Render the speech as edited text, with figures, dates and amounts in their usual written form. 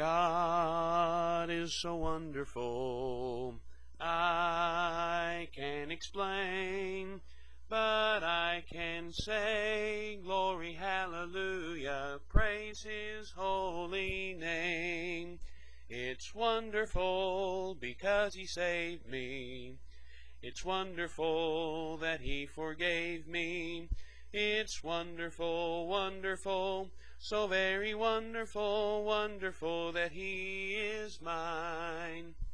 God is so wonderful, I can't explain, but I can say, glory, hallelujah, praise His holy name. It's wonderful because He saved me. It's wonderful that He forgave me. It's wonderful, wonderful, so very wonderful, wonderful that He is mine.